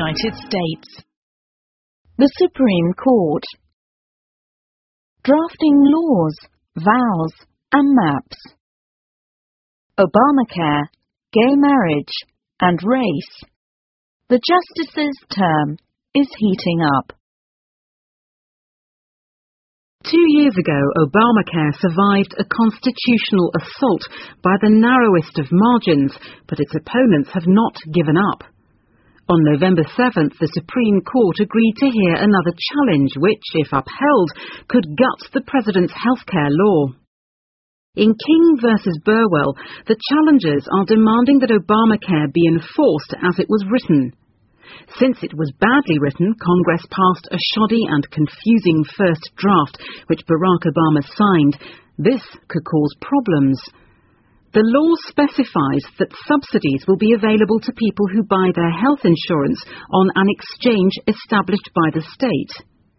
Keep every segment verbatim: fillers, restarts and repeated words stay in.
United States. The Supreme Court. Drafting laws, vows, and maps. Obamacare, gay marriage, and race. The Justice's term is heating up. Two years ago, Obamacare survived a constitutional assault by the narrowest of margins, but its opponents have not given up. On November seventh, the Supreme Court agreed to hear another challenge which, if upheld, could gut the president's healthcare law. In King versus Burwell, the challengers are demanding that Obamacare be enforced as it was written. Since it was badly written, Congress passed a shoddy and confusing first draft, which Barack Obama signed. This could cause problems. The law specifies that subsidies will be available to people who buy their health insurance on an exchange established by the state.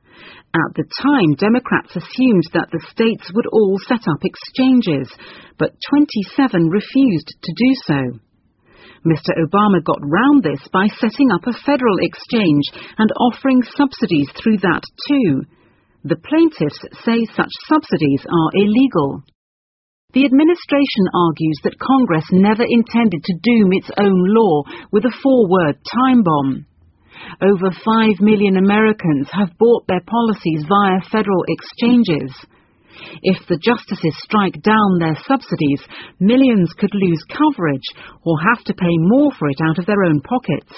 At the time, Democrats assumed that the states would all set up exchanges, but twenty-seven refused to do so. Mister Obama got round this by setting up a federal exchange and offering subsidies through that too. The plaintiffs say such subsidies are illegal. The administration argues that Congress never intended to doom its own law with a four-word time bomb. Over five million Americans have bought their policies via federal exchanges. If the justices strike down their subsidies, millions could lose coverage or have to pay more for it out of their own pockets.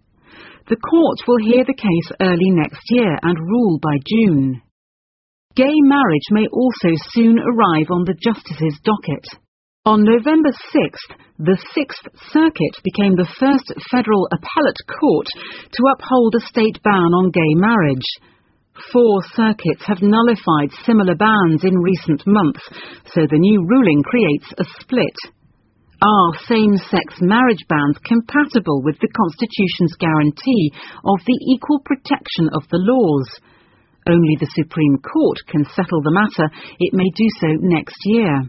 The court will hear the case early next year and rule by June. Gay marriage may also soon arrive on the justices' docket. On November sixth, the Sixth Circuit became the first federal appellate court to uphold a state ban on gay marriage. Four circuits have nullified similar bans in recent months, so the new ruling creates a split. Are same-sex marriage bans compatible with the Constitution's guarantee of the equal protection of the laws? Only the Supreme Court can settle the matter. It may do so next year.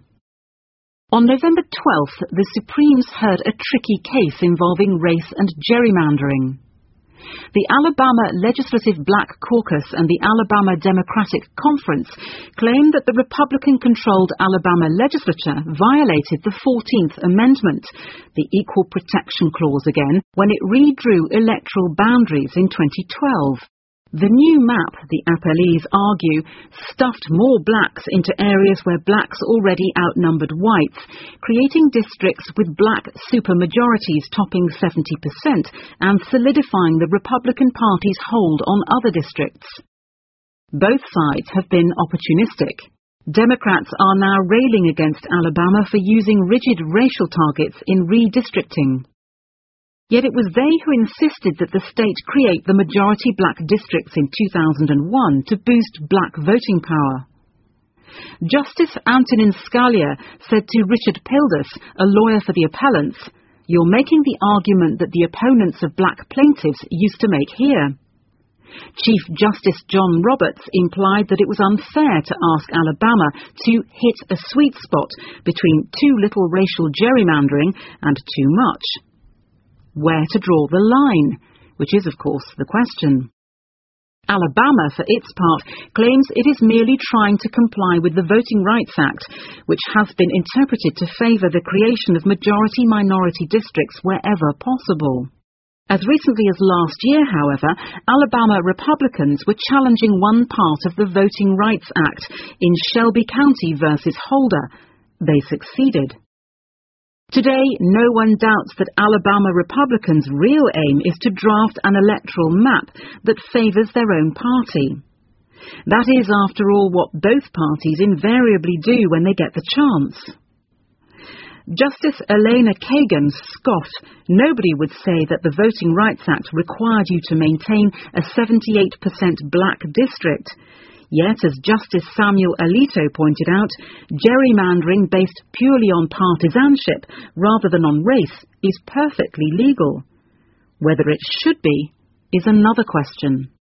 On November twelfth, the Supremes heard a tricky case involving race and gerrymandering. The Alabama Legislative Black Caucus and the Alabama Democratic Conference claimed that the Republican-controlled Alabama legislature violated the fourteenth Amendment, the Equal Protection Clause again, when it redrew electoral boundaries in twenty twelve. The new map, the appellees argue, stuffed more blacks into areas where blacks already outnumbered whites, creating districts with black supermajorities topping seventy percent and solidifying the Republican Party's hold on other districts. Both sides have been opportunistic. Democrats are now railing against Alabama for using rigid racial targets in redistricting. Yet it was they who insisted that the state create the majority black districts in two thousand one to boost black voting power. Justice Antonin Scalia said to Richard Pildes, a lawyer for the appellants, "You're making the argument that the opponents of black plaintiffs used to make here." Chief Justice John Roberts implied that it was unfair to ask Alabama to hit a sweet spot between too little racial gerrymandering and too much. Where to draw the line, which is, of course, the question. Alabama, for its part, claims it is merely trying to comply with the Voting Rights Act, which has been interpreted to favour the creation of majority-minority districts wherever possible. As recently as last year, however, Alabama Republicans were challenging one part of the Voting Rights Act in Shelby County versus Holder. They succeeded. Today, no one doubts that Alabama Republicans' real aim is to draft an electoral map that favours their own party. That is, after all, what both parties invariably do when they get the chance. Justice Elena Kagan scoffed. Nobody would say that the Voting Rights Act required you to maintain a seventy-eight percent black district. Yet, as Justice Samuel Alito pointed out, gerrymandering based purely on partisanship rather than on race is perfectly legal. Whether it should be is another question.